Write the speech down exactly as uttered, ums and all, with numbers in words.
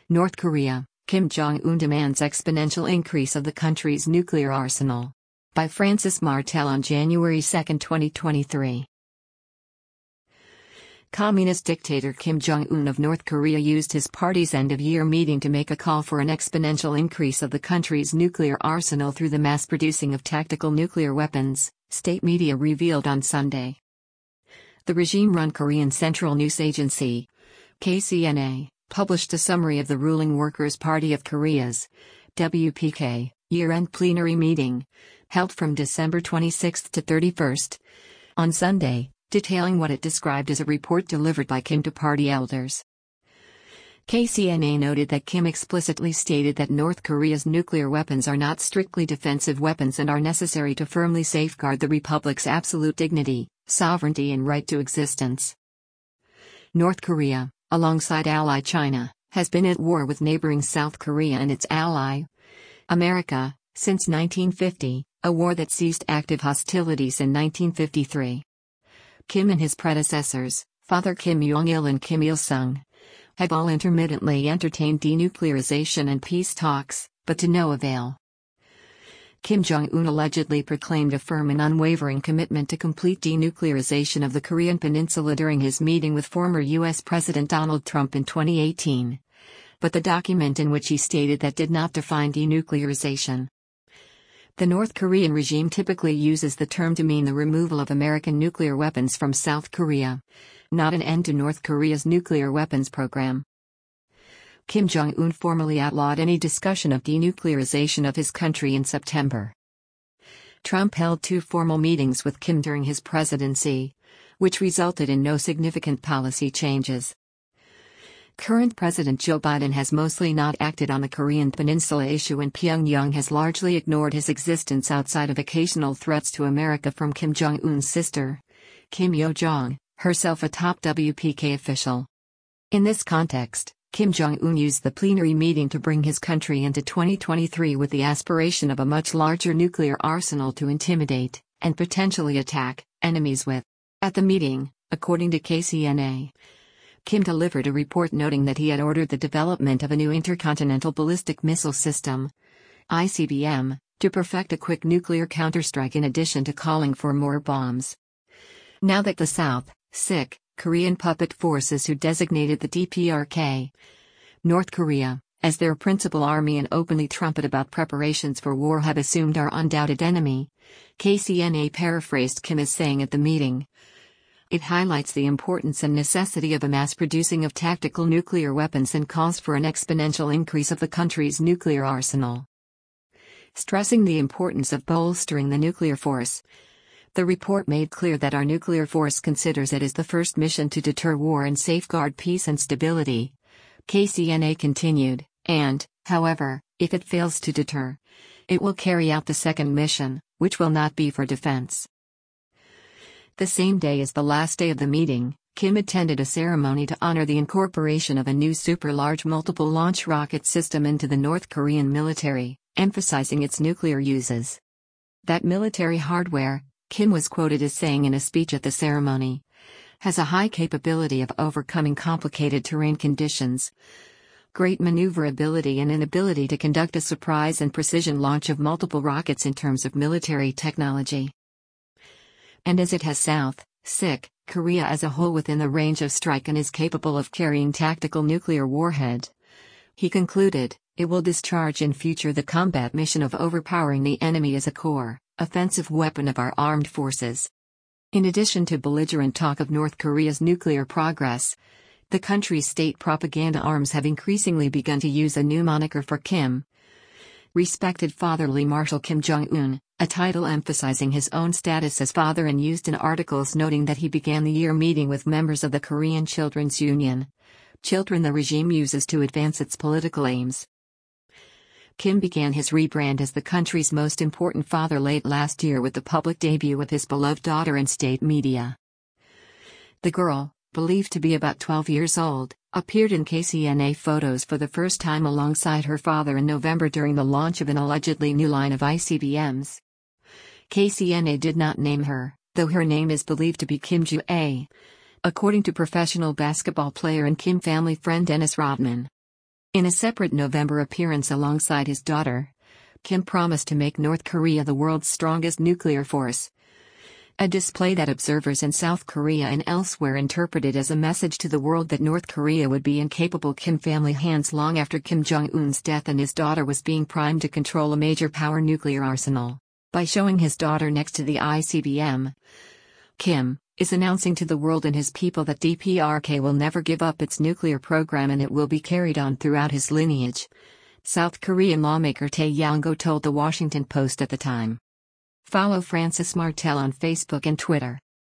North Korea, Kim Jong-un demands exponential increase of the country's nuclear arsenal. By Francis Martel on January second, twenty twenty-three. Communist dictator Kim Jong-un of North Korea used his party's end-of-year meeting to make a call for an exponential increase of the country's nuclear arsenal through the mass producing of tactical nuclear weapons, state media revealed on Sunday. The regime-run Korean Central News Agency, K C N A, published a summary of the ruling Workers' Party of Korea's, W P K, year-end plenary meeting, held from December twenty-sixth to thirty-first, on Sunday, detailing what it described as a report delivered by Kim to party elders. K C N A noted that Kim explicitly stated that North Korea's nuclear weapons are not strictly defensive weapons and are necessary to firmly safeguard the republic's absolute dignity, sovereignty and right to existence. North Korea, alongside ally China, has been at war with neighboring South Korea and its ally, America, since nineteen fifty, a war that ceased active hostilities in nineteen fifty-three. Kim and his predecessors, Father Kim Jong-il and Kim Il-sung, have all intermittently entertained denuclearization and peace talks, but to no avail. Kim Jong-un allegedly proclaimed a firm and unwavering commitment to complete denuclearization of the Korean peninsula during his meeting with former U S President Donald Trump in twenty eighteen. But the document in which he stated that did not define denuclearization. The North Korean regime typically uses the term to mean the removal of American nuclear weapons from South Korea, not an end to North Korea's nuclear weapons program. Kim Jong-un formally outlawed any discussion of denuclearization of his country in September. Trump held two formal meetings with Kim during his presidency, which resulted in no significant policy changes. Current President Joe Biden has mostly not acted on the Korean Peninsula issue, and Pyongyang has largely ignored his existence outside of occasional threats to America from Kim Jong-un's sister, Kim Yo-jong, herself a top W P K official. In this context, Kim Jong-un used the plenary meeting to bring his country into twenty twenty-three with the aspiration of a much larger nuclear arsenal to intimidate, and potentially attack, enemies with. At the meeting, according to K C N A, Kim delivered a report noting that he had ordered the development of a new intercontinental ballistic missile system, I C B M, to perfect a quick nuclear counterstrike in addition to calling for more bombs. Now that the South, Sick, Korean puppet forces who designated the D P R K, North Korea, as their principal army and openly trumpet about preparations for war have assumed our undoubted enemy, K C N A paraphrased Kim as saying at the meeting, it highlights the importance and necessity of a mass producing of tactical nuclear weapons and calls for an exponential increase of the country's nuclear arsenal. Stressing the importance of bolstering the nuclear force, the report made clear that our nuclear force considers it as the first mission to deter war and safeguard peace and stability, K C N A continued, and, however, if it fails to deter, it will carry out the second mission, which will not be for defense. The same day as the last day of the meeting, Kim attended a ceremony to honor the incorporation of a new super-large multiple-launch rocket system into the North Korean military, emphasizing its nuclear uses. That military hardware, Kim was quoted as saying in a speech at the ceremony, has a high capability of overcoming complicated terrain conditions, great maneuverability and an ability to conduct a surprise and precision launch of multiple rockets in terms of military technology. And as it has South, Sick, Korea as a whole within the range of strike and is capable of carrying tactical nuclear warhead, he concluded, it will discharge in future the combat mission of overpowering the enemy as a core, offensive weapon of our armed forces. In addition to belligerent talk of North Korea's nuclear progress, the country's state propaganda arms have increasingly begun to use a new moniker for Kim. Respected Fatherly Marshal Kim Jong-un, a title emphasizing his own status as father and used in articles noting that he began the year meeting with members of the Korean Children's Union, children the regime uses to advance its political aims. Kim began his rebrand as the country's most important father late last year with the public debut of his beloved daughter in state media. The girl, believed to be about twelve years old, appeared in K C N A photos for the first time alongside her father in November during the launch of an allegedly new line of I C B Ms. K C N A did not name her, though her name is believed to be Kim Ju-ae, according to professional basketball player and Kim family friend Dennis Rodman. In a separate November appearance alongside his daughter, Kim promised to make North Korea the world's strongest nuclear force. A display that observers in South Korea and elsewhere interpreted as a message to the world that North Korea would be in capable Kim family hands long after Kim Jong-un's death and his daughter was being primed to control a major power nuclear arsenal. By showing his daughter next to the I C B M, Kim is announcing to the world and his people that D P R K will never give up its nuclear program and it will be carried on throughout his lineage, South Korean lawmaker Tae Yong-go told The Washington Post at the time. Follow Francis Martel on Facebook and Twitter.